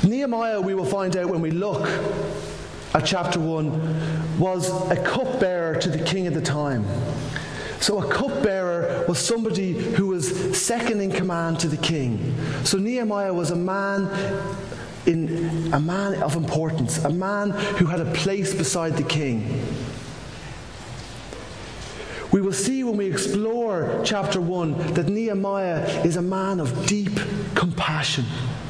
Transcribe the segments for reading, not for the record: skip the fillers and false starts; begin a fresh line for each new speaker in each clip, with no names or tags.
Nehemiah, we will find out when we look at chapter 1, was a cupbearer to the king at the time. So a cupbearer was somebody who was second in command to the king. So Nehemiah was a man of importance, a man who had a place beside the king. We will see when we explore chapter 1 that Nehemiah is a man of deep compassion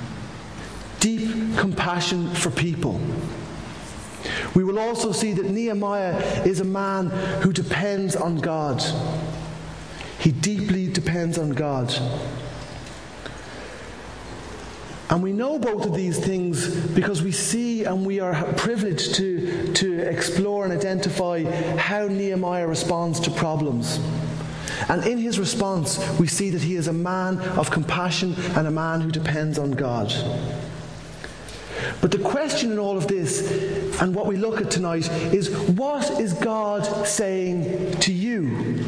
for people. We will also see that Nehemiah is a man who depends on God. He deeply depends on God. And we know both of these things because we see and we are privileged to explore and identify how Nehemiah responds to problems. And in his response, we see that he is a man of compassion and a man who depends on God. But the question in all of this, and what we look at tonight, is what is God saying to you?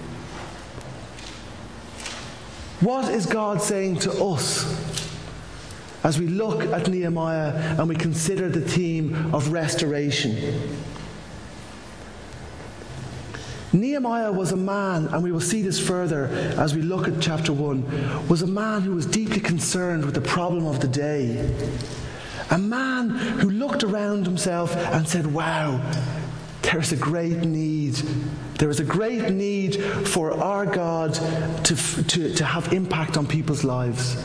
What is God saying to us as we look at Nehemiah and we consider the theme of restoration? Nehemiah was a man, and we will see this further as we look at chapter 1, was a man who was deeply concerned with the problem of the day. A man who looked around himself and said, wow, there is a great need. There is a great need for our God to have impact on people's lives.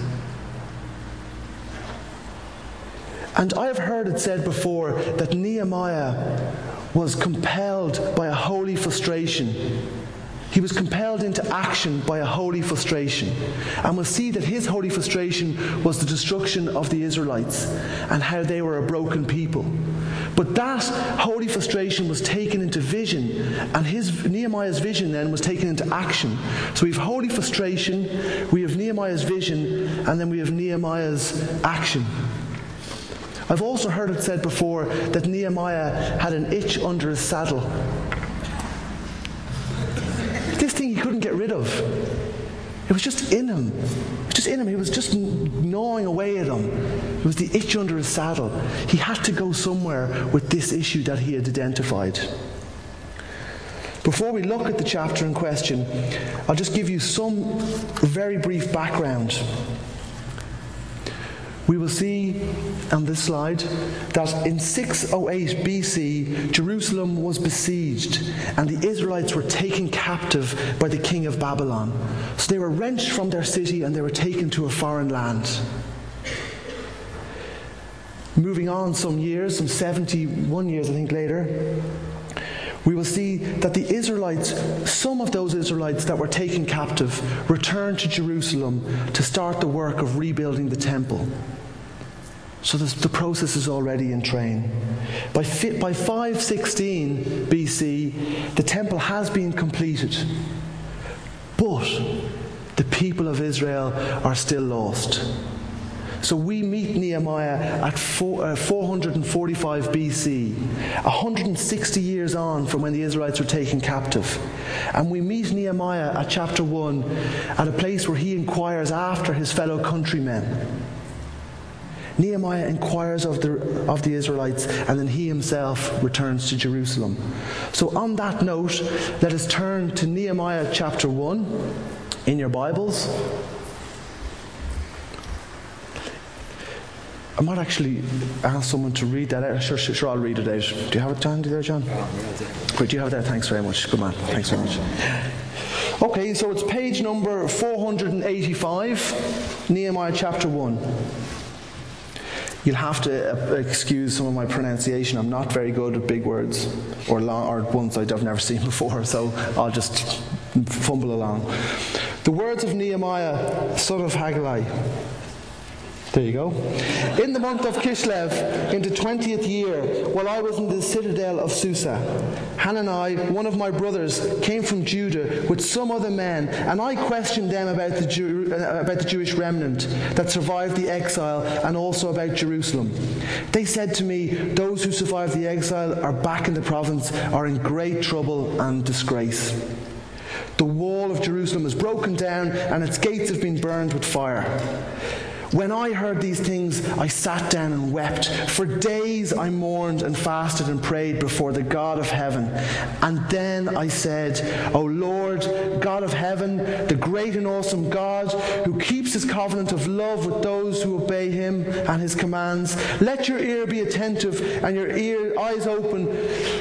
And I have heard it said before that Nehemiah was compelled by a holy frustration. He was compelled into action by a holy frustration. And we'll see that his holy frustration was the destruction of the Israelites and how they were a broken people. But that holy frustration was taken into vision, and Nehemiah's vision then was taken into action. So we have holy frustration, we have Nehemiah's vision, and then we have Nehemiah's action. I've also heard it said before that Nehemiah had an itch under his saddle. This thing he couldn't get rid of. It was just in him. It was just in him. He was just gnawing away at him. It was the itch under his saddle. He had to go somewhere with this issue that he had identified. Before we look at the chapter in question, I'll just give you some very brief background. We will see on this slide that in 608 BC, Jerusalem was besieged and the Israelites were taken captive by the king of Babylon. So they were wrenched from their city and they were taken to a foreign land. Moving on some years, some 71 years I think later, we will see that the Israelites, some of those Israelites that were taken captive, returned to Jerusalem to start the work of rebuilding the temple. So the process is already in train. By 516 BC, the temple has been completed. But the people of Israel are still lost. So we meet Nehemiah at 445 BC, 160 years on from when the Israelites were taken captive. And we meet Nehemiah at chapter 1 at a place where he inquires after his fellow countrymen. Nehemiah inquires of the Israelites, and then he himself returns to Jerusalem. So on that note, let us turn to Nehemiah chapter 1 in your Bibles. I might actually ask someone to read that out. Sure, I'll read it out. Do you have it, John? Do you there, John? Great, do you have that? Thanks very much. Good man. Thanks very much. Okay, so it's page number 485, Nehemiah chapter 1. You'll have to excuse some of my pronunciation. I'm not very good at big words or ones I've never seen before, so I'll just fumble along. The words of Nehemiah, son of Haggai. There you go. In the month of Kislev, in the 20th year, while I was in the citadel of Susa, Hanani, one of my brothers, came from Judah with some other men, and I questioned them about the Jewish remnant that survived the exile and also about Jerusalem. They said to me, those who survived the exile are back in the province, are in great trouble and disgrace. The wall of Jerusalem is broken down and its gates have been burned with fire. When I heard these things, I sat down and wept. For days I mourned and fasted and prayed before the God of heaven. And then I said, O Lord, God of heaven, the great and awesome God, who keeps his covenant of love with those who obey him and his commands, let your ear be attentive and your eyes open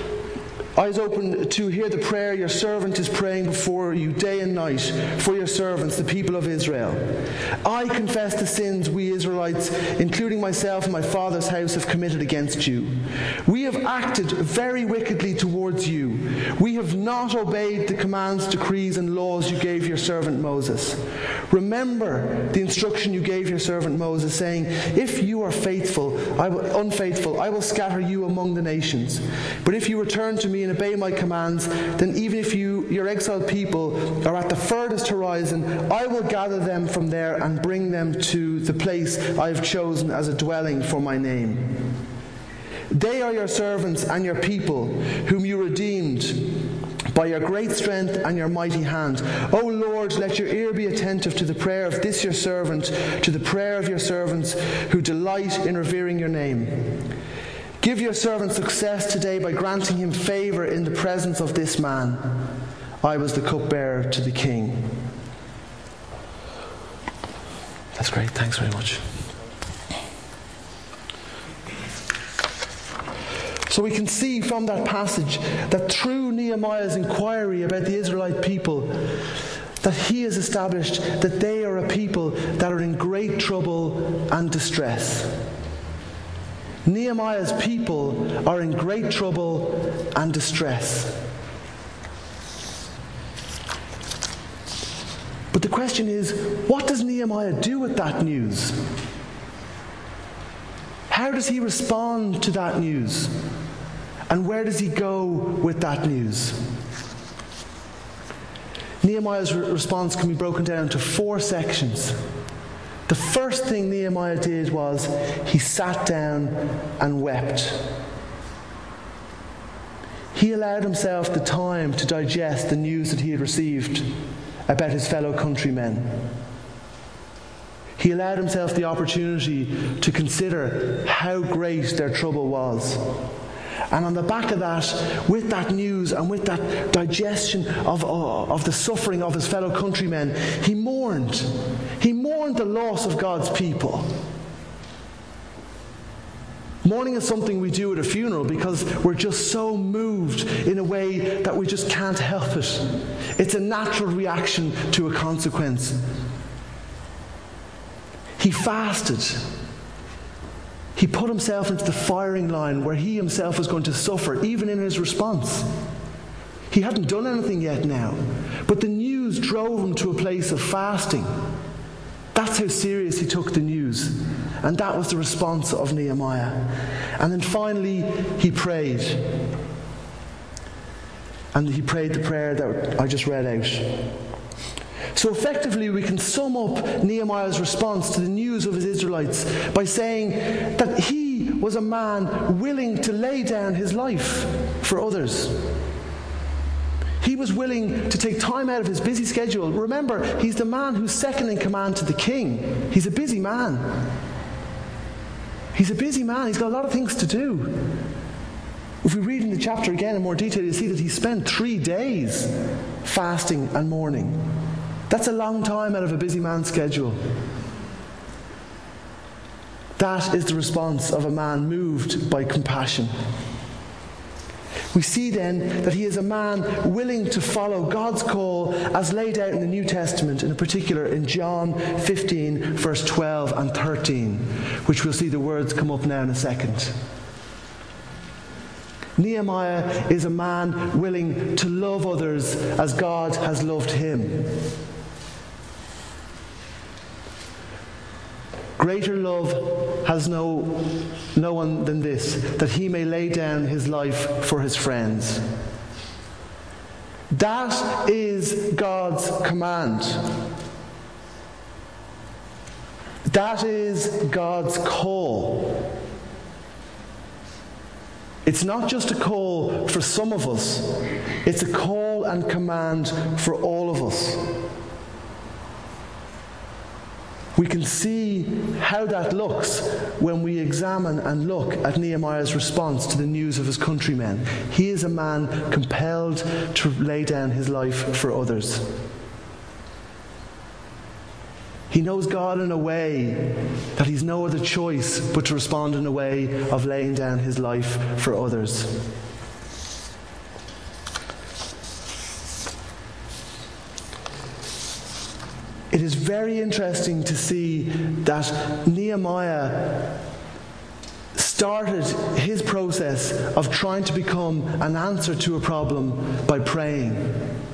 to hear the prayer your servant is praying before you day and night for your servants, the people of Israel. I confess the sins we Israelites, including myself and my father's house, have committed against you. We have acted very wickedly towards you. We have not obeyed the commands, decrees, and laws you gave your servant Moses. Remember the instruction you gave your servant Moses, saying, if you are unfaithful, I will scatter you among the nations. But if you return to me and obey my commands, then even if your exiled people are at the furthest horizon, I will gather them from there and bring them to the place I have chosen as a dwelling for my name. They are your servants and your people, whom you redeemed by your great strength and your mighty hand. O Lord, let your ear be attentive to the prayer of this your servant, to the prayer of your servants who delight in revering your name. Give your servant success today by granting him favor in the presence of this man. I was the cupbearer to the king. That's great. Thanks very much. So we can see from that passage that through Nehemiah's inquiry about the Israelite people, that he has established that they are a people that are in great trouble and distress. Nehemiah's people are in great trouble and distress. But the question is, what does Nehemiah do with that news? How does he respond to that news? And where does he go with that news? Nehemiah's response can be broken down into 4 sections. The first thing Nehemiah did was he sat down and wept. He allowed himself the time to digest the news that he had received about his fellow countrymen. He allowed himself the opportunity to consider how great their trouble was. And on the back of that, with that news and with that digestion of the suffering of his fellow countrymen, he mourned. He mourned the loss of God's people. Mourning is something we do at a funeral because we're just so moved in a way that we just can't help it. It's a natural reaction to a consequence. He fasted. He put himself into the firing line where he himself was going to suffer, even in his response. He hadn't done anything yet now, but the news drove him to a place of fasting. That's how serious he took the news. And that was the response of Nehemiah. And then finally, he prayed. And he prayed the prayer that I just read out. So effectively, we can sum up Nehemiah's response to the news of his Israelites by saying that he was a man willing to lay down his life for others. He was willing to take time out of his busy schedule. Remember, he's the man who's second in command to the king. He's a busy man. He's a busy man. He's got a lot of things to do. If we read in the chapter again in more detail, you see that he spent 3 days fasting and mourning. That's a long time out of a busy man's schedule. That is the response of a man moved by compassion. We see then that he is a man willing to follow God's call as laid out in the New Testament, in particular in John 15, verse 12 and 13, which we'll see the words come up now in a second. Nehemiah is a man willing to love others as God has loved him. Greater love has no one than this, that he may lay down his life for his friends. That is God's command. That is God's call. It's not just a call for some of us, it's a call and command for all of us. We can see how that looks when we examine and look at Nehemiah's response to the news of his countrymen. He is a man compelled to lay down his life for others. He knows God in a way that he's no other choice but to respond in a way of laying down his life for others. It is very interesting to see that Nehemiah started his process of trying to become an answer to a problem by praying.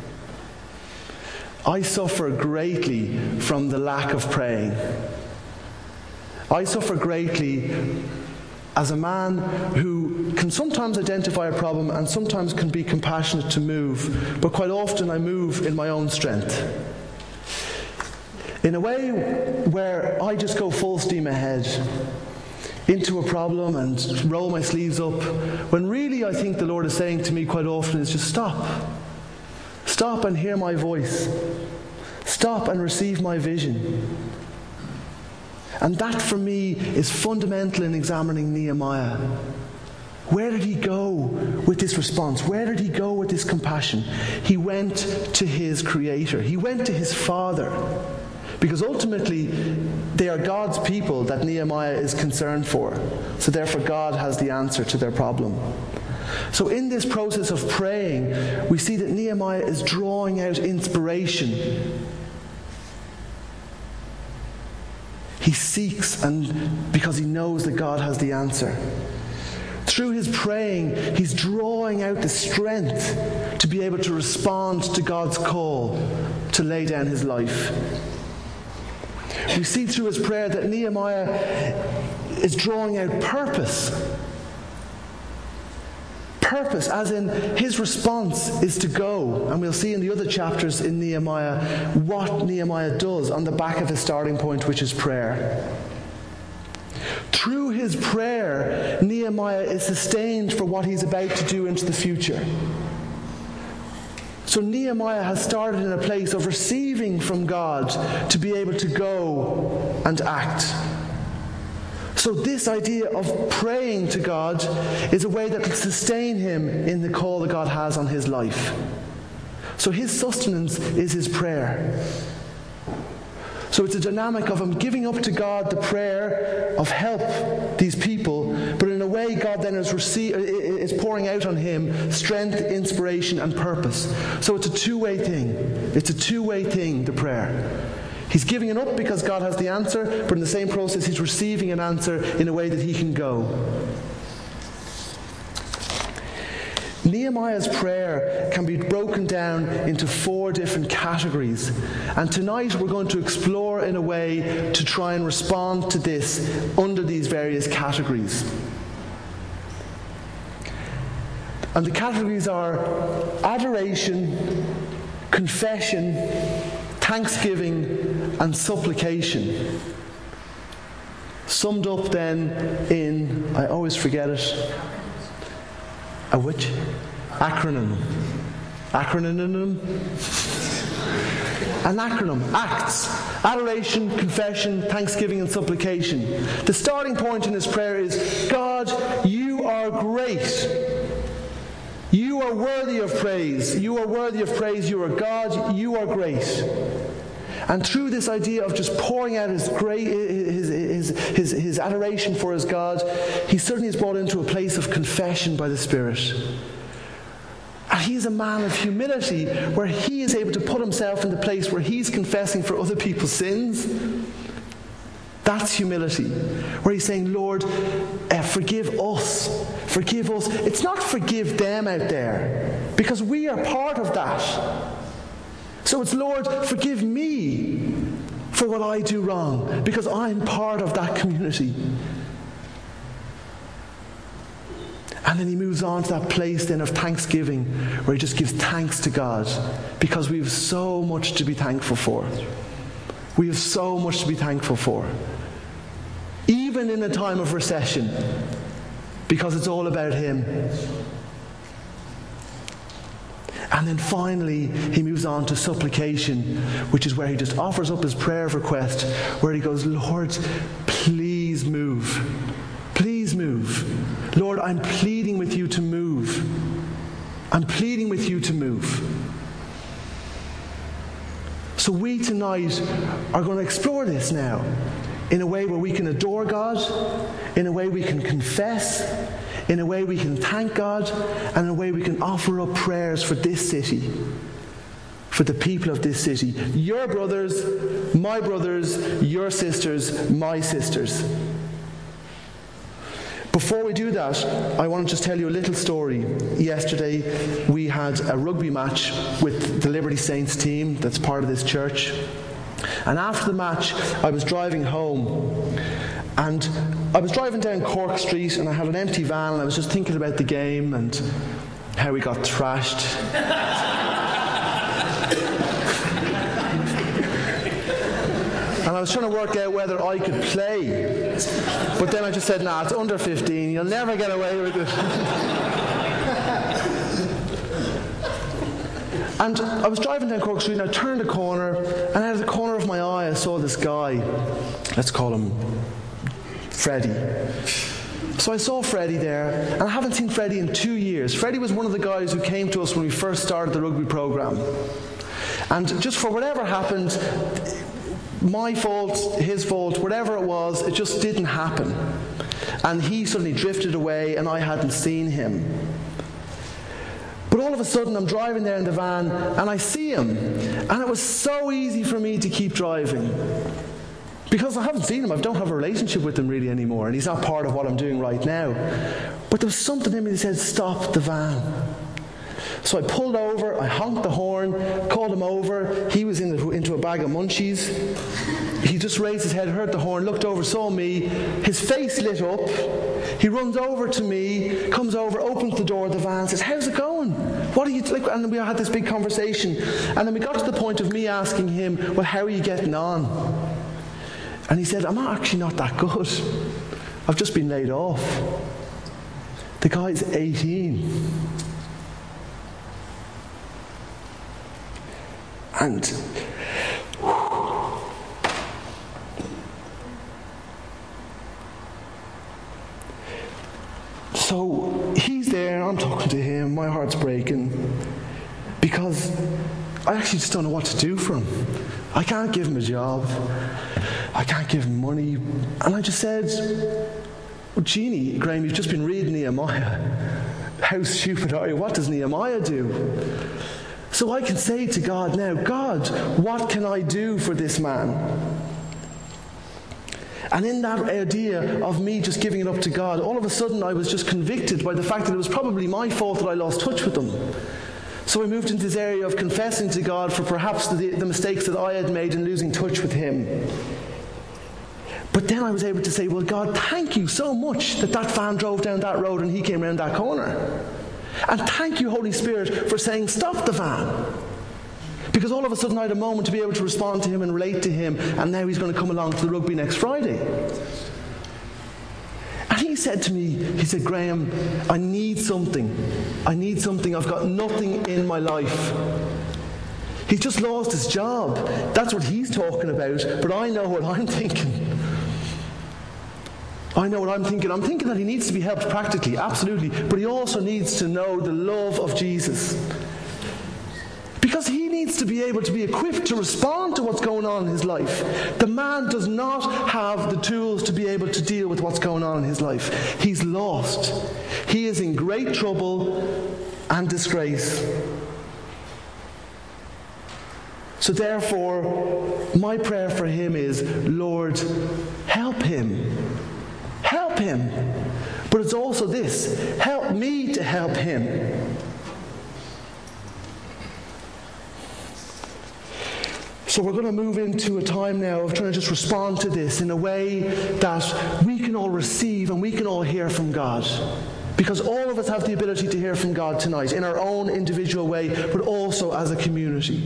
I suffer greatly from the lack of praying. I suffer greatly as a man who can sometimes identify a problem and sometimes can be compassionate to move, but quite often I move in my own strength. In a way where I just go full steam ahead into a problem and roll my sleeves up, when really I think the Lord is saying to me quite often is just stop. Stop and hear my voice. Stop and receive my vision. And that for me is fundamental in examining Nehemiah. Where did he go with this response? Where did he go with this compassion? He went to his Creator. He went to his Father. Because ultimately, they are God's people that Nehemiah is concerned for. So therefore, God has the answer to their problem. So in this process of praying, we see that Nehemiah is drawing out inspiration. He seeks, and because he knows that God has the answer. Through his praying, he's drawing out the strength to be able to respond to God's call to lay down his life. We see through his prayer that Nehemiah is drawing out purpose. Purpose, as in his response is to go. And we'll see in the other chapters in Nehemiah what Nehemiah does on the back of his starting point, which is prayer. Through his prayer, Nehemiah is sustained for what he's about to do into the future. So Nehemiah has started in a place of receiving from God to be able to go and act. So this idea of praying to God is a way that can sustain him in the call that God has on his life. So his sustenance is his prayer. So it's a dynamic of him giving up to God the prayer of help these people, but in a way God then is pouring out on him strength, inspiration and purpose. So it's a two-way thing. It's a two-way thing, the prayer. He's giving it up because God has the answer, but in the same process he's receiving an answer in a way that he can go. Nehemiah's prayer can be broken down into 4 different categories. And tonight we're going to explore in a way to try and respond to this under these various categories. And the categories are adoration, confession, thanksgiving, and supplication. Summed up then in, I always forget it, a which? Acronym. Acronym? An acronym. ACTS. Adoration, confession, thanksgiving, and supplication. The starting point in his prayer is, God, you are great. You are worthy of praise. You are worthy of praise. You are God. You are great. And through this idea of just pouring out his adoration for his God, he certainly is brought into a place of confession by the Spirit. And he's a man of humility, where he is able to put himself in the place where he's confessing for other people's sins. That's humility, where he's saying, Lord, forgive us. Forgive us. It's not forgive them out there, because we are part of that. So it's, Lord, forgive me for what I do wrong, because I'm part of that community. And then he moves on to that place then of thanksgiving, where he just gives thanks to God, because we have so much to be thankful for. We have so much to be thankful for. Even in a time of recession, because it's all about him. And then finally, he moves on to supplication, which is where he just offers up his prayer of request, where he goes, Lord, please move. Please move. Lord, I'm pleading with you to move. I'm pleading with you to move. So we tonight are going to explore this now in a way where we can adore God, in a way we can confess, in a way we can thank God, and in a way we can offer up prayers for this city, for the people of this city. Your brothers, your sisters, my sisters. Before we do that, I want to just tell you a little story. Yesterday, we had a rugby match with the Liberty Saints team that's part of this church. And after the match, I was driving home. And I was driving down Cork Street, and I had an empty van, and I was just thinking about the game and how we got thrashed. And I was trying to work out whether I could play. But then I just said, nah, it's under 15. You'll never get away with it. And I was driving down Cork Street, and I turned a corner, and out of the corner of my eye, I saw this guy. Let's call him Freddie. So I saw Freddie there, and I haven't seen Freddie in 2 years. Freddie was one of the guys who came to us when we first started the rugby program. And just for whatever happened, my fault, his fault, whatever it was, it just didn't happen. And he suddenly drifted away, and I hadn't seen him. But all of a sudden, I'm driving there in the van, and I see him. And it was so easy for me to keep driving. Because I haven't seen him, I don't have a relationship with him really anymore, and he's not part of what I'm doing right now. But there was something in me that said, stop the van. So I pulled over, I honked the horn, called him over. He was into a bag of munchies. He just raised his head, heard the horn, looked over, saw me. His face lit up. He runs over to me, comes over, opens the door of the van, says, how's it going? What are you like? And we had this big conversation. And then we got to the point of me asking him, well, how are you getting on? And he said, I'm actually not that good. I've just been laid off. The guy's 18. And so he's there, and I'm talking to him, my heart's breaking, because I actually just don't know what to do for him. I can't give him a job. I can't give him money. And I just said, well, Jeannie, Graham, you've just been reading Nehemiah. How stupid are you? What does Nehemiah do? So I can say to God now, God, what can I do for this man? And in that idea of me just giving it up to God, all of a sudden I was just convicted by the fact that it was probably my fault that I lost touch with him. So I moved into this area of confessing to God for perhaps the mistakes that I had made in losing touch with him. But then I was able to say, well, God, thank you so much that van drove down that road and he came around that corner. And thank you, Holy Spirit, for saying, stop the van. Because all of a sudden I had a moment to be able to respond to him and relate to him, and now he's going to come along to the rugby next Friday. And he said to me, he said, Graham, I need something. I've got nothing in my life. He's just lost his job. That's what he's talking about, but I know what I'm thinking. I'm thinking that he needs to be helped practically, absolutely, but he also needs to know the love of Jesus. Because he needs to be able to be equipped to respond to what's going on in his life. The man does not have the tools to be able to deal with what's going on in his life. He's lost. He is in great trouble and disgrace. So therefore, my prayer for him is, Lord, help him. Help him. But it's also this, help me to help him. So we're going to move into a time now of trying to just respond to this in a way that we can all receive and we can all hear from God. Because all of us have the ability to hear from God tonight in our own individual way, but also as a community.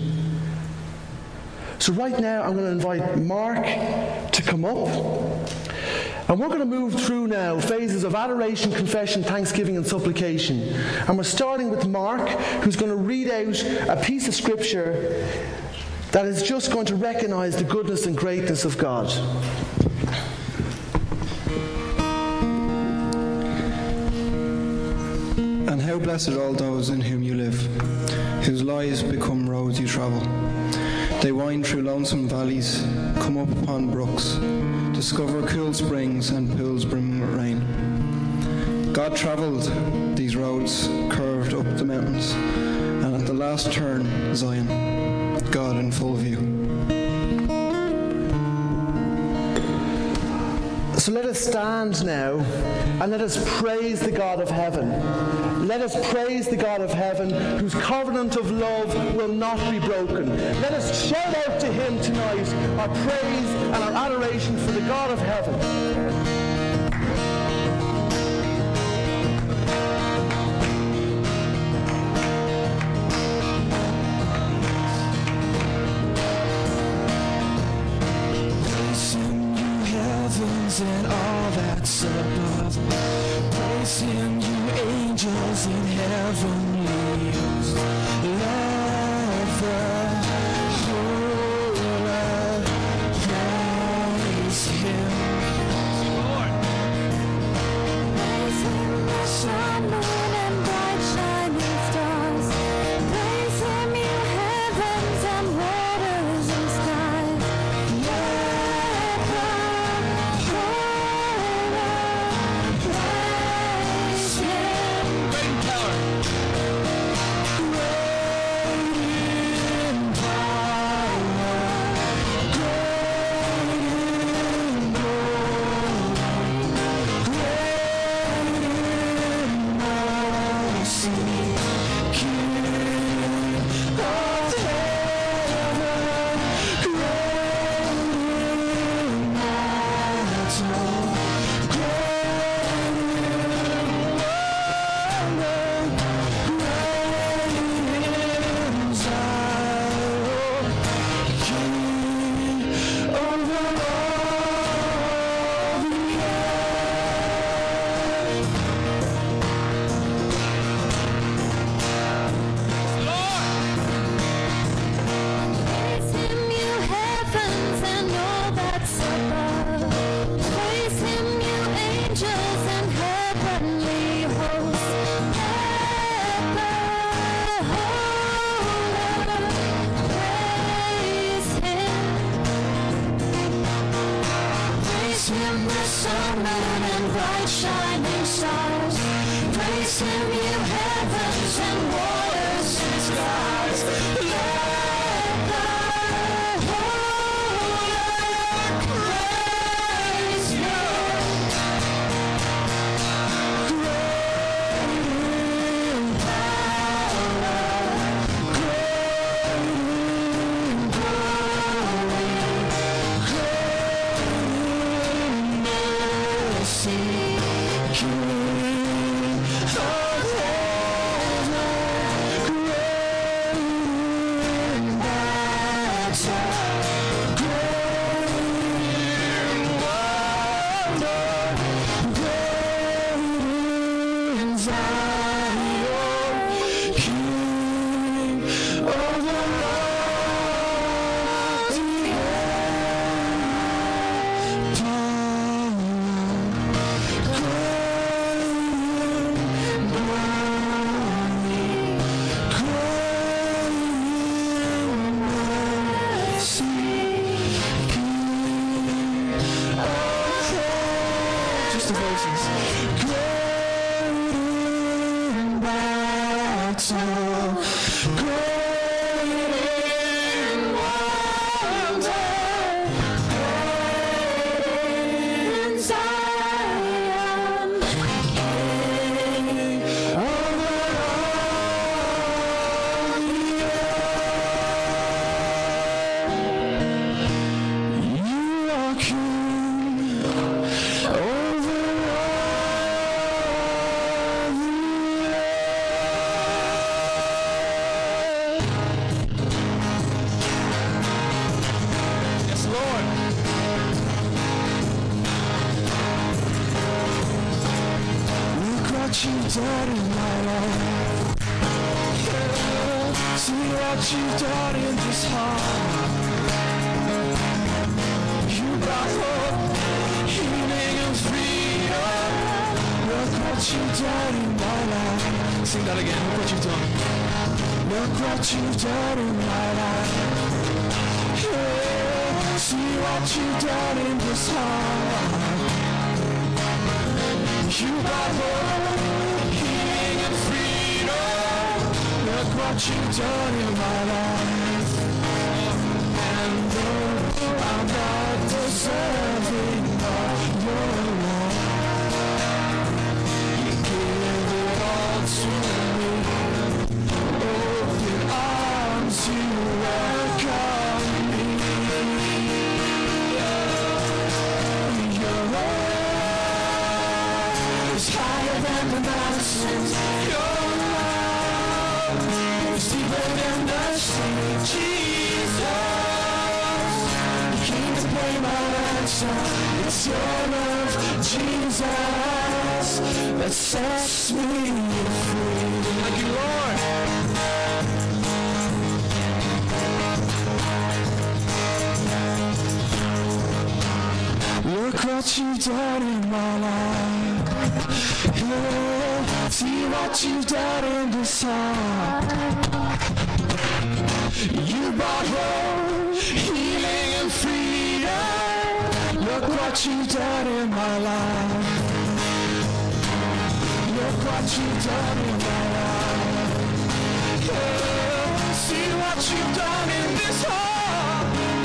So right now I'm going to invite Mark to come up. And we're going to move through now phases of adoration, confession, thanksgiving, and supplication. And we're starting with Mark, who's going to read out a piece of scripture that is just going to recognize the goodness and greatness of God.
And how blessed all those in whom you live, whose lives become roads you travel. They wind through lonesome valleys, come up upon brooks, discover cool springs and pools brimming with rain. God travelled these roads, curved up the mountains, and at the last turn, Zion, God in full view.
So let us stand now and let us praise the God of heaven. Let us praise the God of heaven, whose covenant of love will not be broken. Let us shout out to him tonight our praise and our adoration for the God of heaven.
And all that's above, praise him, you angels in heavenly hosts. Let the whole earth praise him. Lord, praise him, the sun, moon, and bright shining stars. Praise him, you heavens and waters and skies. Let the whole earth praise him. Great in power. Great in power. Great in glory. Great in mercy. King of heaven. Great in battle. Great in wonder. Great in Zion. King over all the earth. Praise him, you heavens and all that's above. Praise him, you angels and heavenly hosts. Let the whole earth praise him. Praise him, the sun, moon, and bright shining stars. Praise him, you heavens and waters and skies. Let the whole earth praise him. Great in power, great in glory, great in mercy. King of heaven, great in battle, great in wonder, great in Zion, King over all the earth. Just the voices. Great in battle, great in wonder, great in Zion, King over all the earth. You are King over all the earth. what you've done in my life. See what you've done in this heart. You brought hope, healing and freedom. Look what you've done in my life. Sing that again, look what you've done. Look what you've done in my life. Yeah. See what you've done in this heart. You brought hope, healing and freedom. Look what you've done in my life. And though I'm not deserving of your love, you give it all to me. Open arms, you welcome me. Your love is higher than the mountains. Your love is deeper than the sea. Jesus, you came to pay my ransom. It's your love, Jesus, that sets me free. Thank you, Lord. Look what you've done in my life. Yeah. See what you've done in this heart. You brought hope, healing and freedom. Look what you've done in my life. Look what you've done in my life. Yeah. See what you've done in this heart.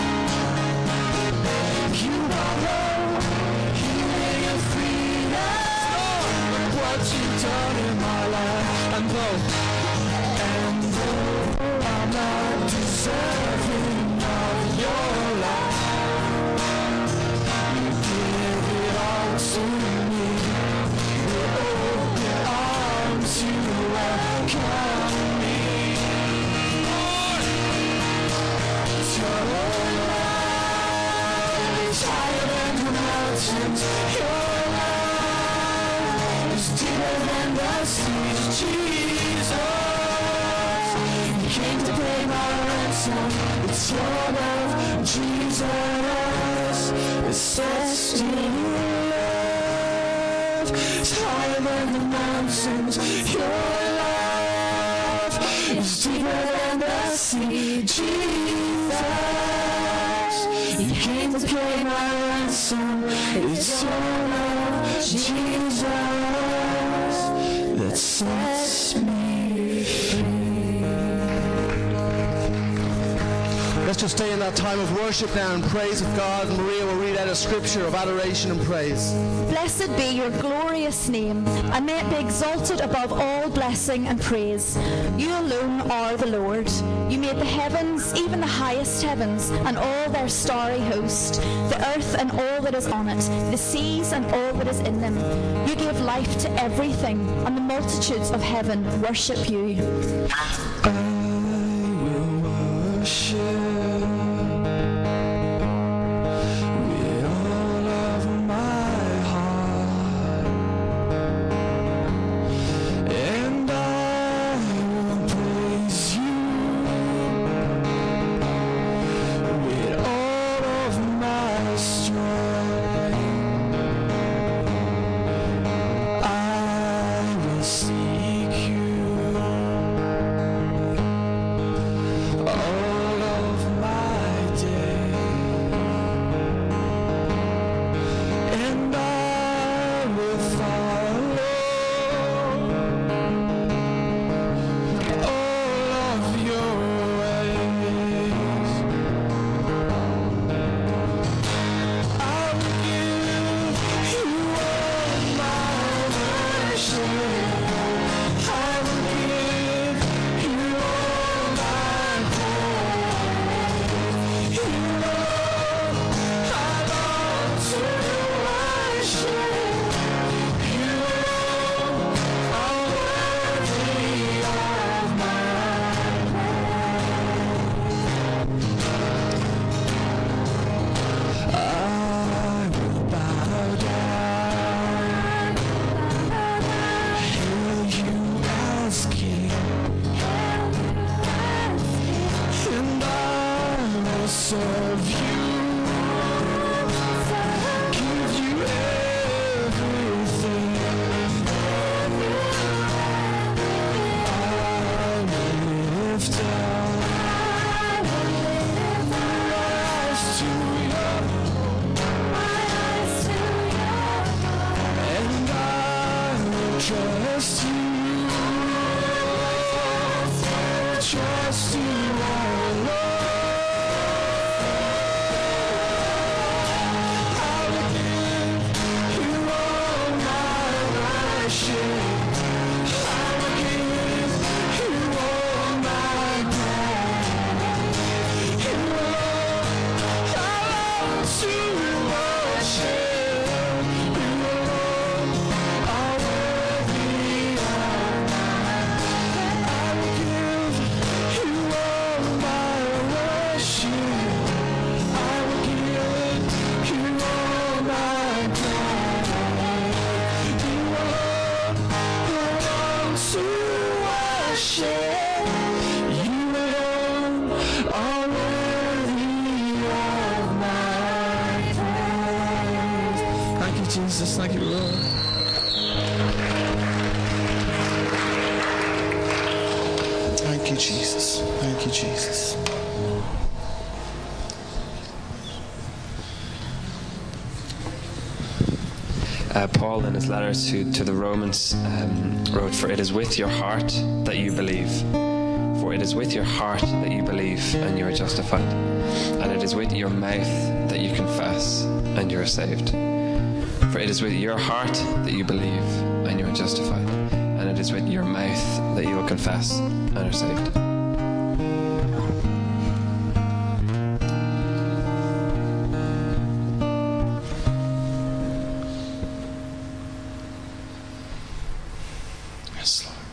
You brought hope, healing and freedom. Look what you've done in my life. And though I'm not deserving of your love, you give it all to me. With open arms, you welcome me. Your love is higher than the mountains. Your love is deeper than the seas. Jesus, you came to pay my ransom. It's your love, Jesus, it sets me love. It's higher than the mountains. Your love is deeper than the sea. Jesus, you came to pay my ransom. It's your love, Jesus, that sets me free.
Let's just stay in that time of worship now and praise of God. And Maria will read out a scripture of adoration and praise.
Blessed be your glorious name, and may it be exalted above all blessing and praise. You alone are the Lord. You made the heavens, even the highest heavens, and all their starry host, the earth and all that is on it, the seas and all that is in them. You gave life to everything, and the multitudes of heaven worship you.
I will worship with all of my heart, and I will praise you with all of my strength. I will seek you you, Jesus. Thank you, Lord.
Thank you, Jesus. Thank you, Jesus.
Paul, in his letter to the Romans, wrote, "For it is with your heart that you believe. For it is with your heart that you believe and you are justified. And it is with your mouth that you confess and you are saved. For it is with your heart that you believe and you are justified. And it is with your mouth that you will confess and are saved."
Yes, Lord.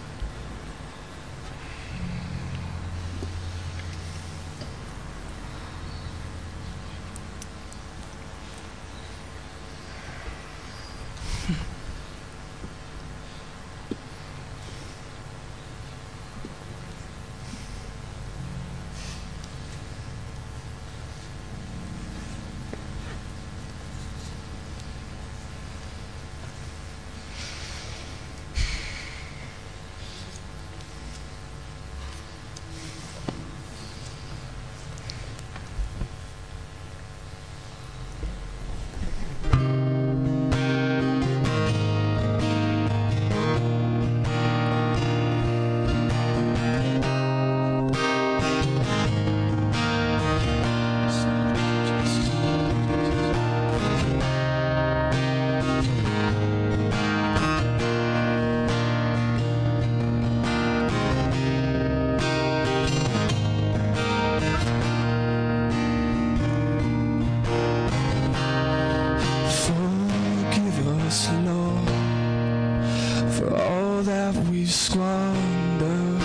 squandered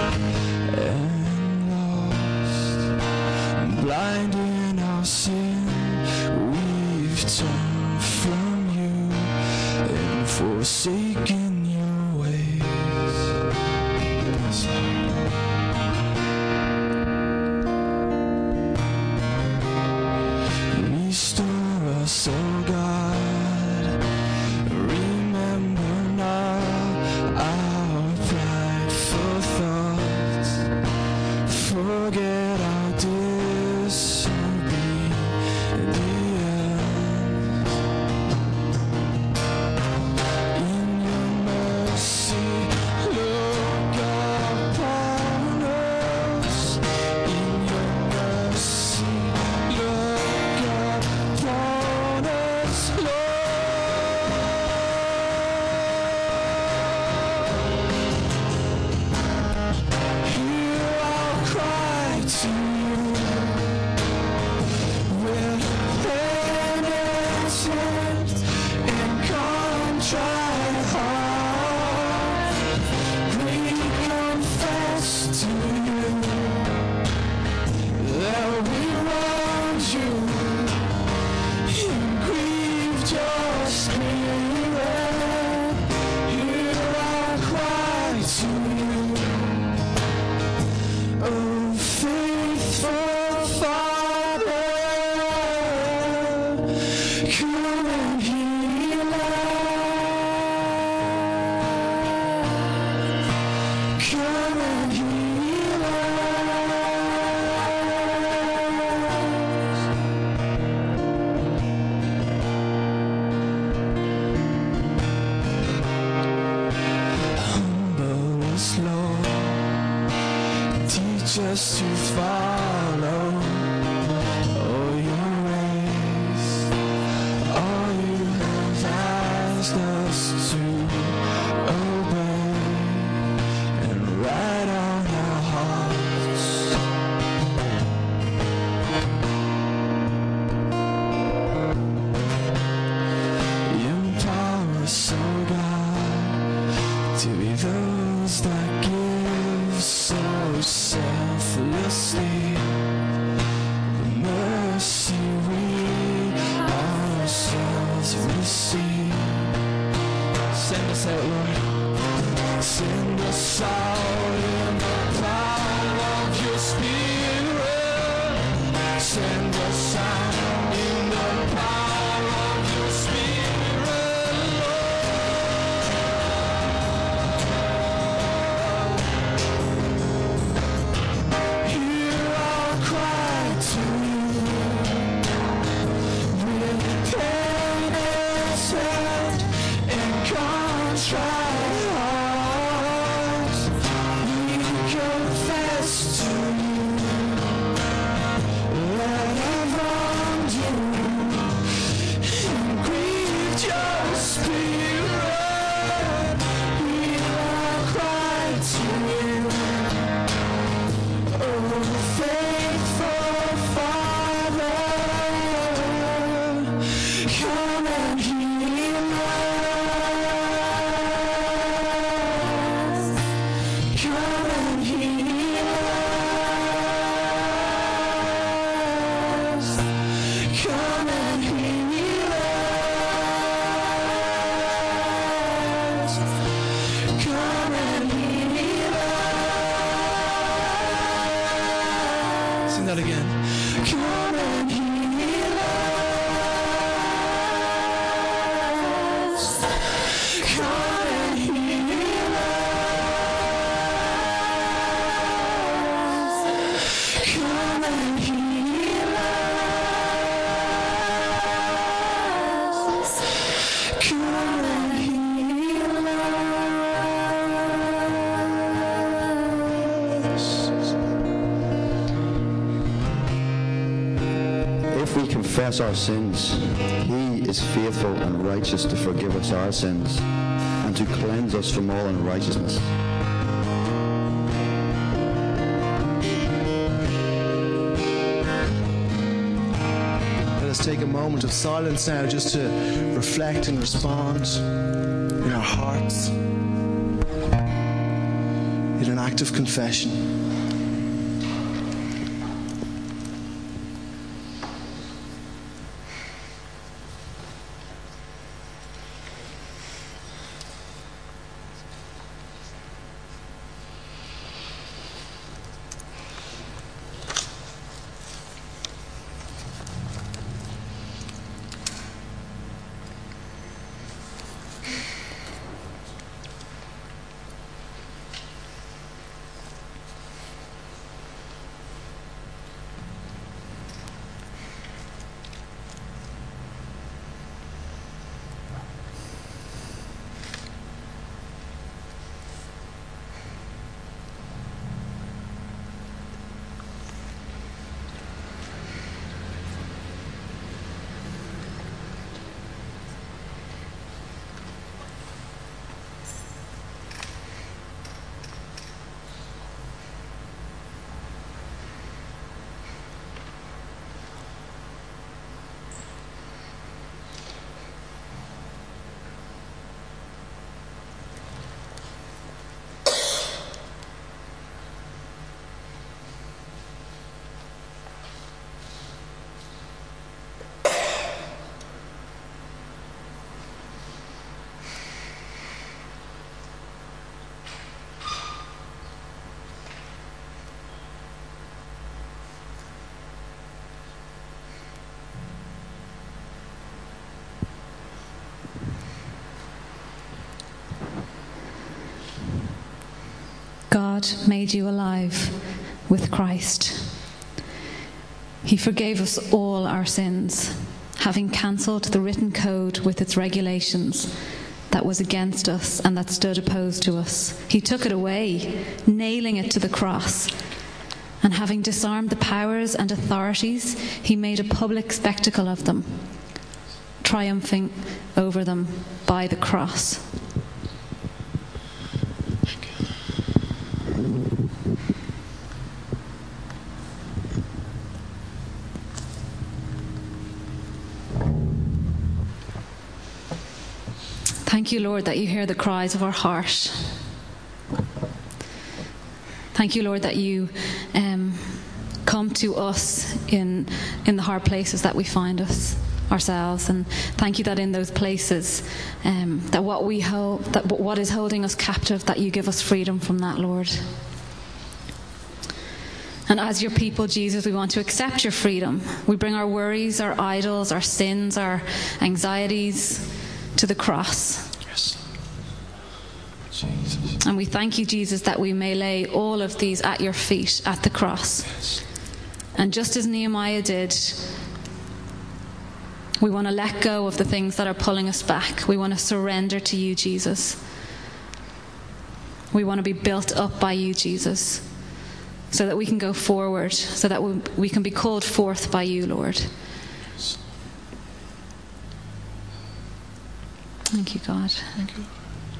and lost. Blind in our sin, we've turned from you and forsaken your ways. Restore us, oh God. Forget our disobedience. In your mercy, look upon us. In your mercy, look upon us, Lord. Hear our cry to you with penitent and contrite heart. We confess to you that we wronged you and grieved your spirit. Hear our cry to you, oh faithful Father, come and heal us. Come and heal us. Humble us, Lord. Teach us to follow all your ways, all you have asked us to obey, and write on our hearts. Empower us, oh God, to be those that give so selflessly. The mercy we ourselves receive. Send us out, Lord. Send us out in the power of your Spirit. Send us out in the power of your Spirit.
confess our sins, He is faithful and righteous to forgive us our sins and to cleanse us from all unrighteousness.
Let us take a moment of silence now just to reflect and respond in our hearts in an act of confession.
God made you alive with Christ. He forgave us all our sins, having cancelled the written code with its regulations that was against us and that stood opposed to us. He took it away, nailing it to the cross. And having disarmed the powers and authorities, he made a public spectacle of them, triumphing over them by the cross. Thank you, Lord, that you hear the cries of our heart. Thank you, Lord, that you come to us in the hard places that we find ourselves. And thank you that in those places, that what is holding us captive, that you give us freedom from that, Lord. And as your people, Jesus, we want to accept your freedom. We bring our worries, our idols, our sins, our anxieties to the cross. Jesus. And we thank you, Jesus, that we may lay all of these at your feet at the cross. Yes. And just as Nehemiah did, we want to let go of the things that are pulling us back. We want to surrender to you, Jesus. We want to be built up by you, Jesus, so that we can go forward, so that we can be called forth by you, Lord. Thank you, God.
Thank you.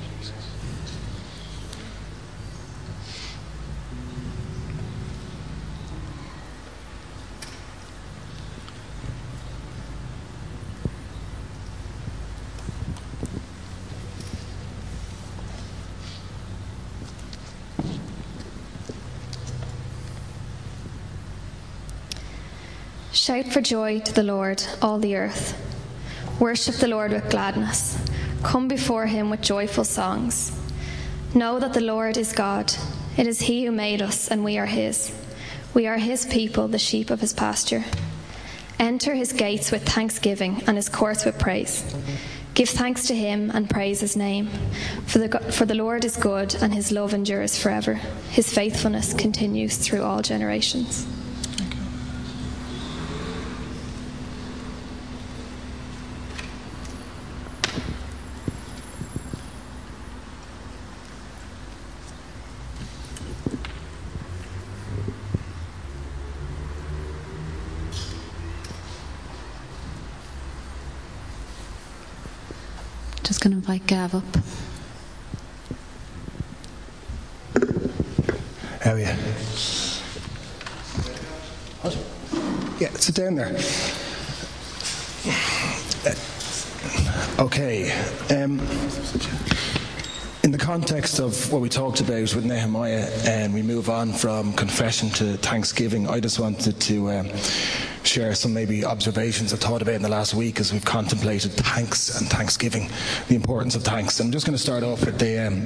Shout for joy to the Lord, all the earth. Worship the Lord with gladness. Come before him with joyful songs. Know that the Lord is God. It is he who made us, and we are his. We are his people, the sheep of his pasture. Enter his gates with thanksgiving and his courts with praise. Give thanks to him and praise his name. For the Lord is good, and his love endures forever. His faithfulness continues through all generations.
Just going to invite Gav up.
How are you? What? Yeah, sit down there. Okay. In the context of what we talked about with Nehemiah, and we move on from confession to thanksgiving, I just wanted to share some maybe observations I've thought about in the last week as we've contemplated thanks and thanksgiving, the importance of thanks. I'm just going to start off with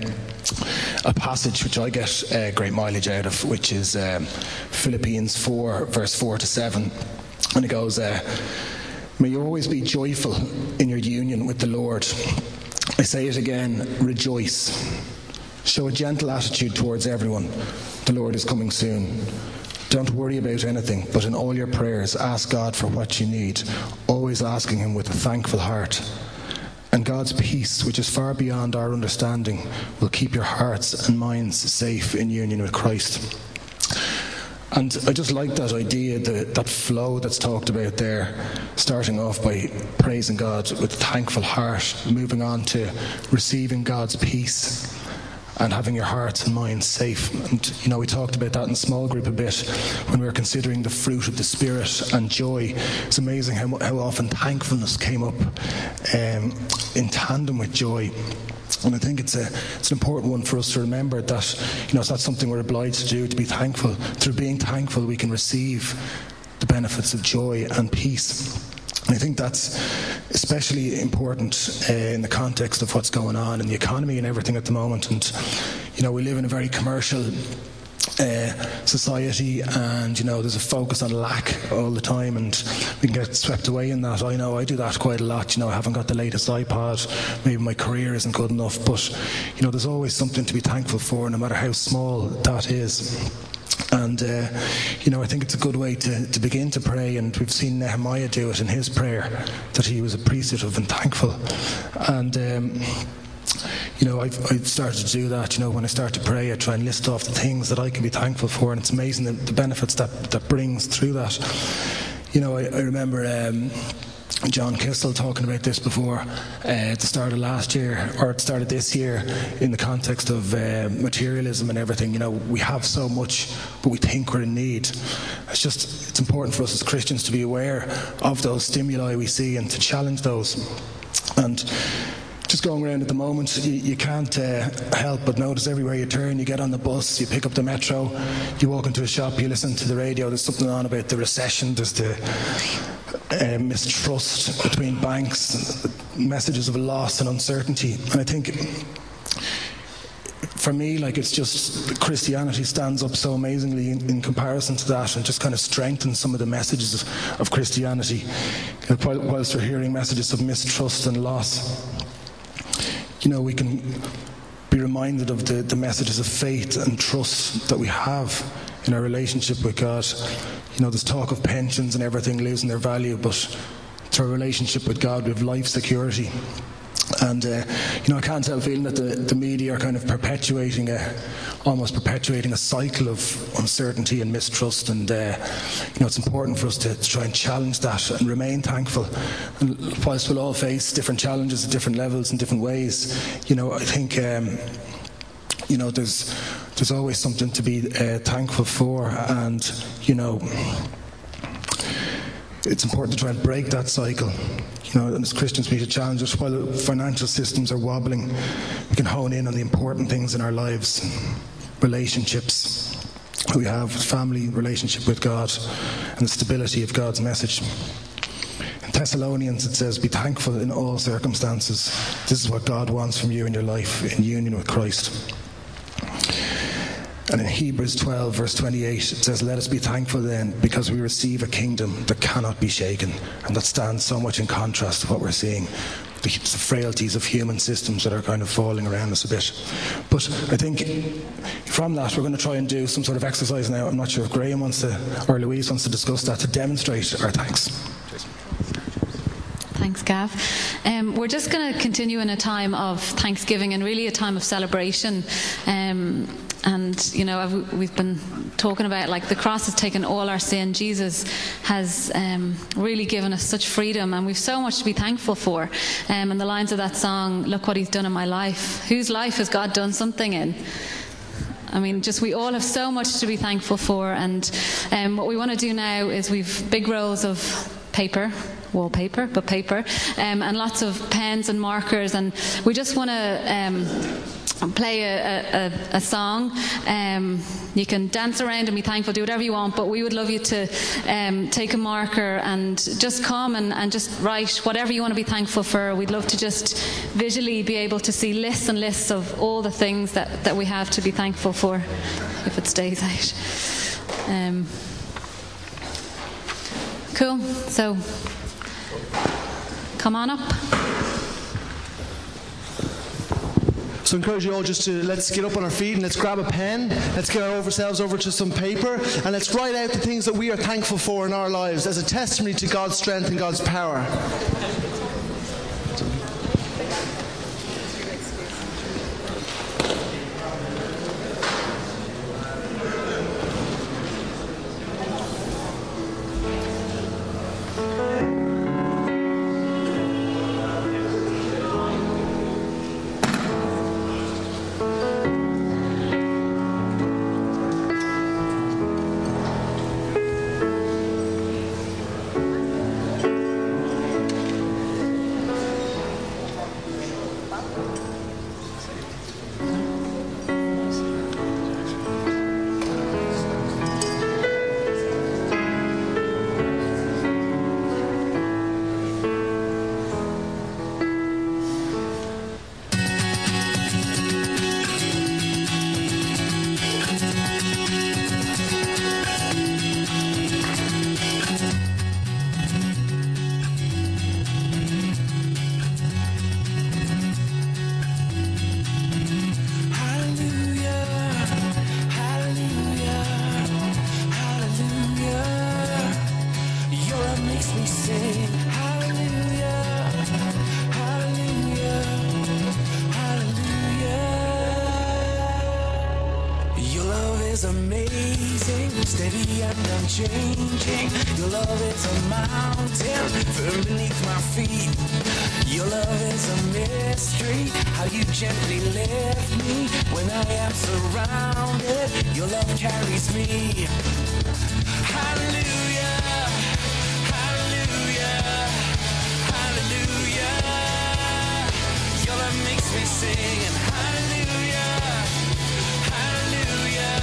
a passage which I get great mileage out of, which is Philippians 4, verse 4 to 7. And it goes, may you always be joyful in your union with the Lord. I say it again, rejoice. Show a gentle attitude towards everyone. The Lord is coming soon. Don't worry about anything, but in all your prayers, ask God for what you need, always asking him with a thankful heart. And God's peace, which is far beyond our understanding, will keep your hearts and minds safe in union with Christ. And I just like that idea, that flow that's talked about there, starting off by praising God with a thankful heart, moving on to receiving God's peace and having your hearts and minds safe. And, we talked about that in small group a bit when we were considering the fruit of the Spirit and joy. It's amazing how often thankfulness came up in tandem with joy. And I think it's an important one for us to remember that, it's not something we're obliged to do, to be thankful. Through being thankful, we can receive the benefits of joy and peace. And I think that's especially important in the context of what's going on in the economy and everything at the moment. And, we live in a very commercial society, and there's a focus on lack all the time, and we can get swept away in that. I know I do that quite a lot. I haven't got the latest iPod, maybe my career isn't good enough, but there's always something to be thankful for, no matter how small that is. And I think it's a good way to begin to pray, and we've seen Nehemiah do it in his prayer, that he was appreciative and thankful. And I've started to do that. When I start to pray, I try and list off the things that I can be thankful for, and it's amazing the benefits that brings through that. I remember John Kissel talking about this before at the start of last year, or at the start of this year, in the context of materialism and everything. We have so much, but we think we're in need. It's important for us as Christians to be aware of those stimuli we see and to challenge those. And just going around at the moment, you can't help but notice everywhere you turn. You get on the bus, you pick up the metro, you walk into a shop, you listen to the radio, there's something on about the recession, there's the mistrust between banks, messages of loss and uncertainty. And I think, for me, it's just Christianity stands up so amazingly in comparison to that, and just kind of strengthens some of the messages of Christianity, whilst we're hearing messages of mistrust and loss. We can be reminded of the messages of faith and trust that we have in our relationship with God. There's talk of pensions and everything losing their value, but through our relationship with God, we have life security. And, I can't help feeling that the media are kind of almost perpetuating a cycle of uncertainty and mistrust. And, it's important for us to try and challenge that and remain thankful. And whilst we'll all face different challenges at different levels in different ways, I think, there's always something to be thankful for. And, it's important to try and break that cycle. And as Christians, we need to challenge us. While financial systems are wobbling, we can hone in on the important things in our lives, relationships we have, family relationship with God, and the stability of God's message. In Thessalonians, it says, "Be thankful in all circumstances. This is what God wants from you in your life, in union with Christ." And in Hebrews 12, verse 28, it says, "Let us be thankful then, because we receive a kingdom that cannot be shaken." And that stands so much in contrast to what we're seeing, the frailties of human systems that are kind of falling around us a bit. But I think from that, we're going to try and do some sort of exercise now. I'm not sure if Graham or Louise wants to discuss that, to demonstrate our thanks.
Thanks, Gav. We're just going to continue in a time of thanksgiving and really a time of celebration. We've been talking about, like, the cross has taken all our sin. Jesus has really given us such freedom, and we've so much to be thankful for. And the lines of that song, "Look what he's done in my life." Whose life has God done something in? I mean, we all have so much to be thankful for. And what we want to do now is we've big rolls of paper, wallpaper, but paper, and lots of pens and markers, and we just want to play a song. You can dance around and be thankful, do whatever you want, but we would love you to take a marker and just come and just write whatever you want to be thankful for. We'd love to just visually be able to see lists and lists of all the things that we have to be thankful for, if it stays out. Cool. So come on up.
So I encourage you all just to, let's get up on our feet and let's grab a pen, let's get ourselves over to some paper, and let's write out the things that we are thankful for in our lives as a testimony to God's strength and God's power.
Amazing, steady and unchanging. Your love is a mountain firm beneath my feet. Your love is a mystery, how you gently lift me when I am surrounded. Your love carries me. Hallelujah, hallelujah, hallelujah. Your love makes me sing, and hallelujah, hallelujah.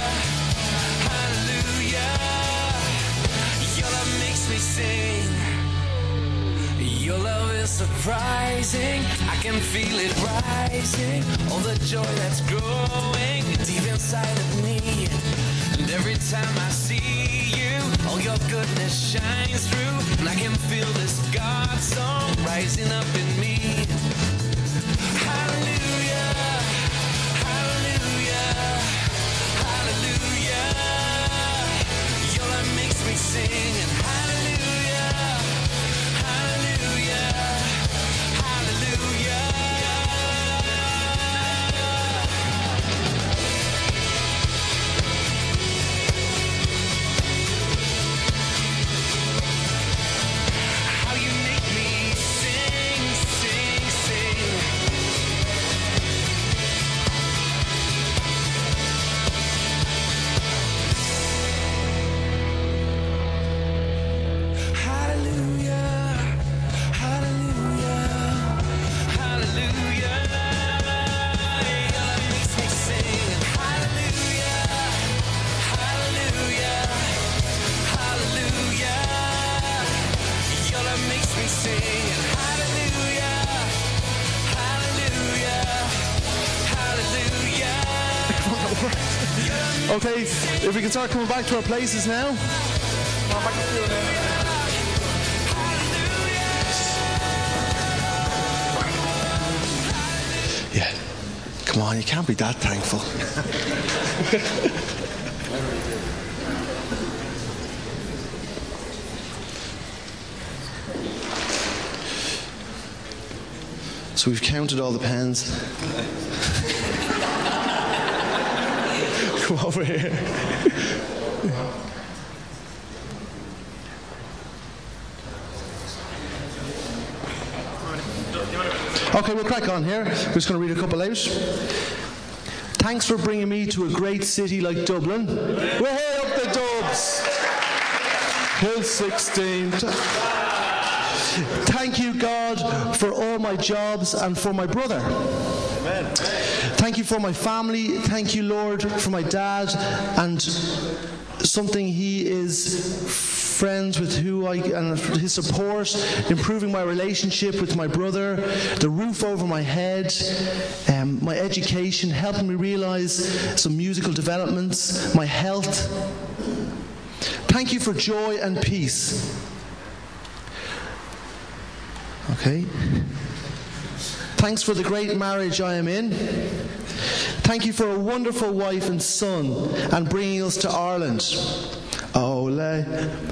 Your love makes me sing. Your love is surprising. I can feel it rising. All the joy that's growing deep inside of me. And every time I see you, all your goodness shines through. And I can feel this God song rising up in me. Hallelujah, hallelujah, hallelujah. Your love makes me sing, and hallelujah, hallelujah, hallelujah.
Okay, if we can start coming back to our places now. Come on, back to school now. Yeah, come on, you can't be that thankful. So we've counted all the pens. Come over here. Okay, we'll crack on here. We're just going to read a couple out. Thanks for bringing me to a great city like Dublin. Way up the Dubs. Hill 16. Thank you, God, for all my jobs and for my brother. Amen. Thank you for my family. Thank you, Lord, for my dad and something he is friends with and his support, improving my relationship with my brother, the roof over my head, my education, helping me realize some musical developments, my health. Thank you for joy and peace. Okay. Thanks for the great marriage I am in. Thank you for a wonderful wife and son and bringing us to Ireland. Ole.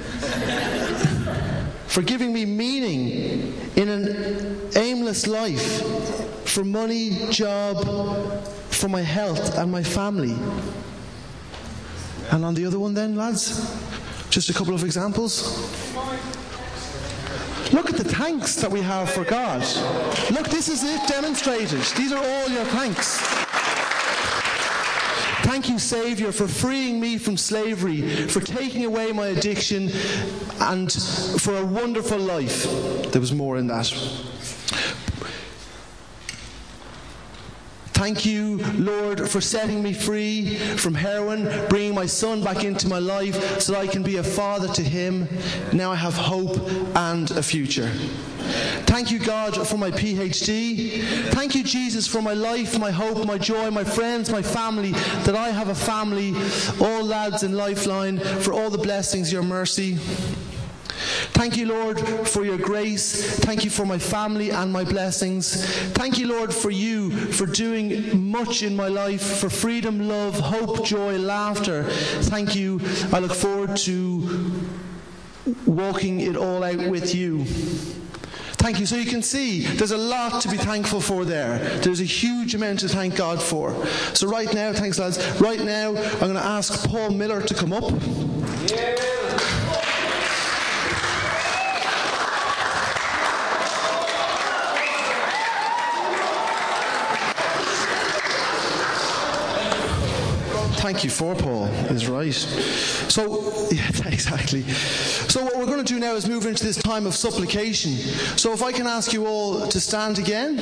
For giving me meaning in an aimless life, for money, job, for my health and my family. And on the other one then, lads, just a couple of examples. Look at the thanks that we have for God. Look, this is it demonstrated. These are all your thanks. Thank you, Saviour, for freeing me from slavery, for taking away my addiction, and for a wonderful life. There was more in that. Thank you, Lord, for setting me free from heroin, bringing my son back into my life so that I can be a father to him. Now I have hope and a future. Thank you, God, for my PhD. Thank you, Jesus, for my life, my hope, my joy, my friends, my family, that I have a family, all lads in Lifeline, for all the blessings, your mercy. Thank you, Lord, for your grace. Thank you for my family and my blessings. Thank you, Lord, for you, for doing much in my life, for freedom, love, hope, joy, laughter. Thank you. I look forward to walking it all out with you. Thank you. So you can see there's a lot to be thankful for there. There's a huge amount to thank God for. So right now, thanks lads, right now I'm going to ask Paul Miller to come up. Yeah. Thank you for Paul is right. So, yeah, exactly. So what we're going to do now is move into this time of supplication. So if I can ask you all to stand again.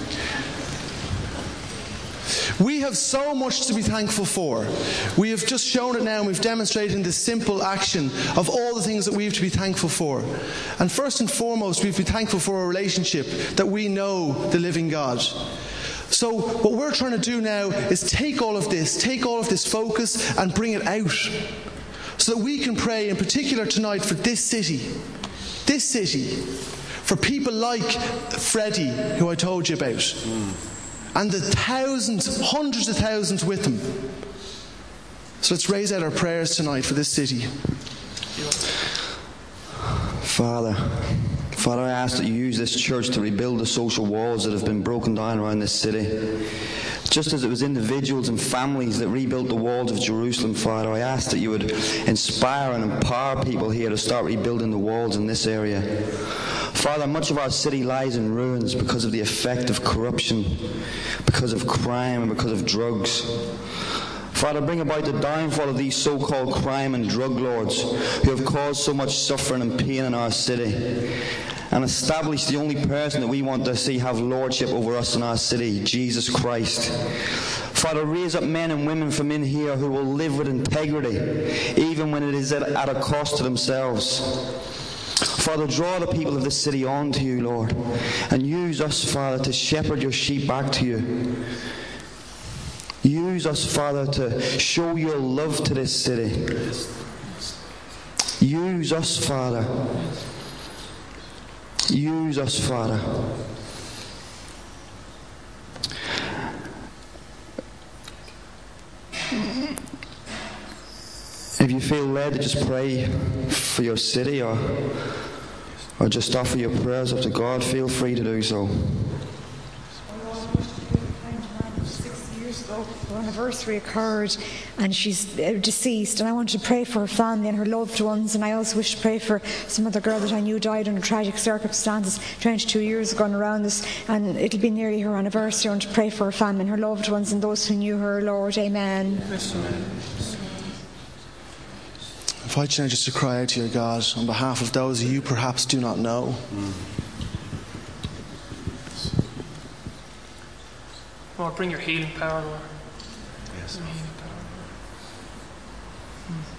We have so much to be thankful for. We have just shown it now, and we've demonstrated in this simple action of all the things that we have to be thankful for. And first and foremost, we have to be thankful for a relationship that we know the living God. So what we're trying to do now is take all of this focus and bring it out so that we can pray in particular tonight for this city, for people like Freddie, who I told you about, and the thousands, hundreds of thousands with him. So let's raise out our prayers tonight for this city.
Father, I ask that you use this church to rebuild the social walls that have been broken down around this city. Just as it was individuals and families that rebuilt the walls of Jerusalem, Father, I ask that you would inspire and empower people here to start rebuilding the walls in this area. Father, much of our city lies in ruins because of the effect of corruption, because of crime, and because of drugs. Father, bring about the downfall of these so-called crime and drug lords who have caused so much suffering and pain in our city, and establish the only person that we want to see have lordship over us in our city, Jesus Christ. Father, raise up men and women from in here who will live with integrity, even when it is at a cost to themselves. Father, draw the people of this city on to you, Lord, and use us, Father, to shepherd your sheep back to you. Use us, Father, to show your love to this city. Use us, Father. Use us, Father. If you feel led to just pray for your city or just offer your prayers up to God, feel free to do so.
6 years ago, her anniversary occurred and she's deceased, and I wanted to pray for her family and her loved ones, and I also wish to pray for some other girl that I knew died under tragic circumstances 22 years ago and around this, and it'll be nearly her anniversary. I want to pray for her family and her loved ones and those who knew her, Lord. Amen.
I invite you now just to cry out to your God on behalf of those you perhaps do not know.
Lord, bring your healing power, Lord.
Yes.
Bring healing power, Lord.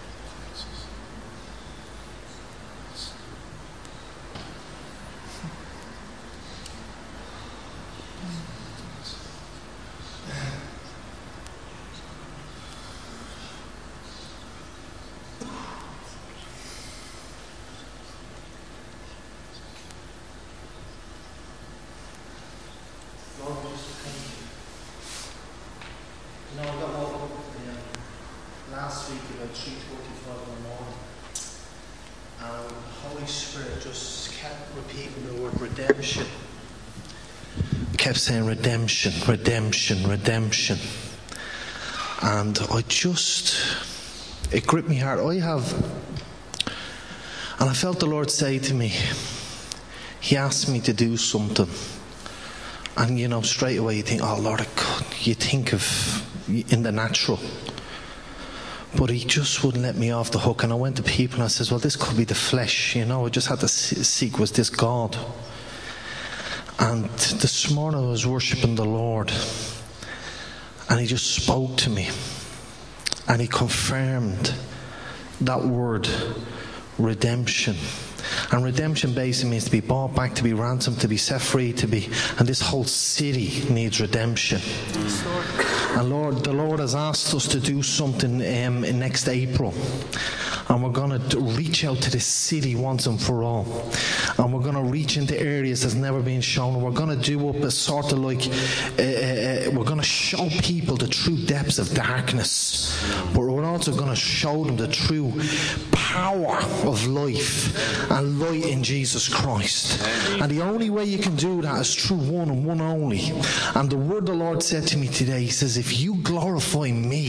Last week about 3:45 in the morning, and the Holy Spirit just kept repeating the word redemption. Kept saying redemption, redemption, redemption. And it gripped me hard. And I felt the Lord say to me, He asked me to do something. And straight away you think, oh Lord, I could. You think of in the natural. But He just wouldn't let me off the hook. And I went to people and I says, well, this could be the flesh. I just had to seek, was this God? And this morning I was worshipping the Lord, and He just spoke to me, and He confirmed that word, redemption. And redemption basically means to be bought back, to be ransomed, to be set free, and this whole city needs redemption. And the Lord has asked us to do something in next April. And we're going to reach out to this city once and for all. And we're going to reach into areas that's never been shown. And we're going to do up a sort of we're going to show people the true depths of darkness. But we're also going to show them the true power of life and light in Jesus Christ. And the only way you can do that is through one and one only. And the word the Lord said to me today, He says, if you glorify me,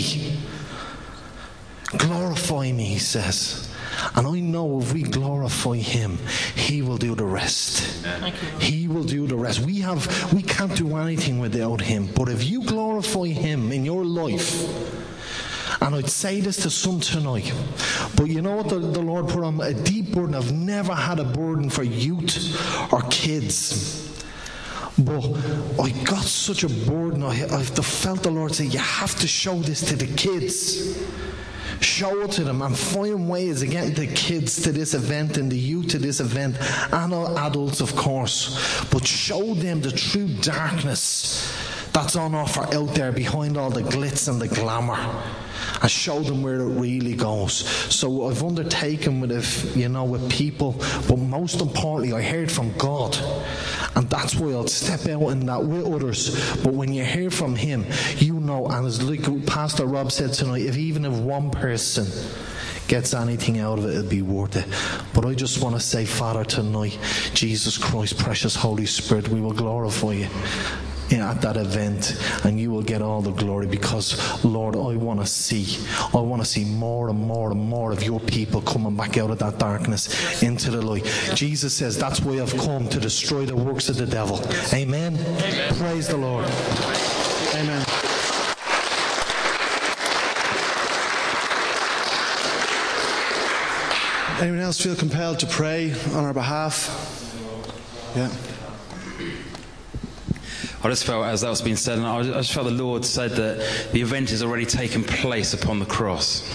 He says. And I know if we glorify Him, He will do the rest. He will do the rest. We can't do anything without Him. But if you glorify Him in your life, and I'd say this to some tonight, but you know what the Lord put on a deep burden. I've never had a burden for youth or kids. But I got such a burden. I felt the Lord say, you have to show this to the kids. Show it to them and find ways of getting the kids to this event and the youth to this event, and all adults, of course. But show them the true darkness that's on offer out there behind all the glitz and the glamour, and show them where it really goes. So I've undertaken with people, but most importantly, I heard from God. And that's why I'll step out in that with others. But when you hear from Him, and as like Pastor Rob said tonight, even if one person gets anything out of it, it'll be worth it. But I just want to say, Father, tonight, Jesus Christ, precious Holy Spirit, we will glorify You at that event, and You will get all the glory, because Lord, I want to see more and more and more of Your people coming back out of that darkness into the light. Jesus says that's why I've come, to destroy the works of the devil. Amen. Praise the Lord. Amen.
Anyone else feel compelled to pray on our behalf? Yeah.
I just felt, as that was being said, and I just felt the Lord said that the event has already taken place upon the cross.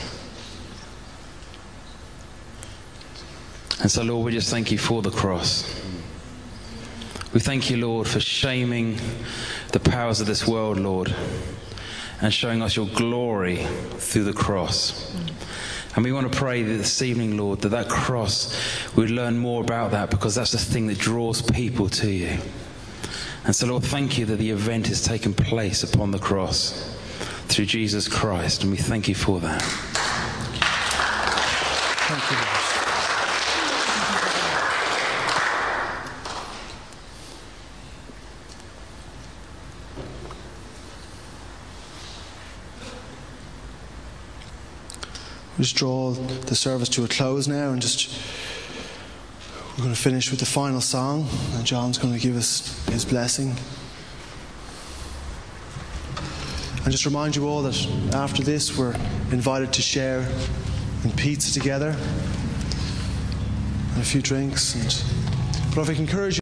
And so, Lord, we just thank You for the cross. We thank You, Lord, for shaming the powers of this world, Lord. and showing us your glory through the cross. And we want to pray that this evening, Lord, that cross, we'd learn more about that, because that's the thing that draws people to you. And so, Lord, thank you that the event has taken place upon the cross through Jesus Christ, and we thank you for that.
Thank you, Lord. We'll just draw the service to a close now, and we're going to finish with the final song, and John's going to give us his blessing. And just remind you all that after this we're invited to share in pizza together and a few drinks. But if I can encourage you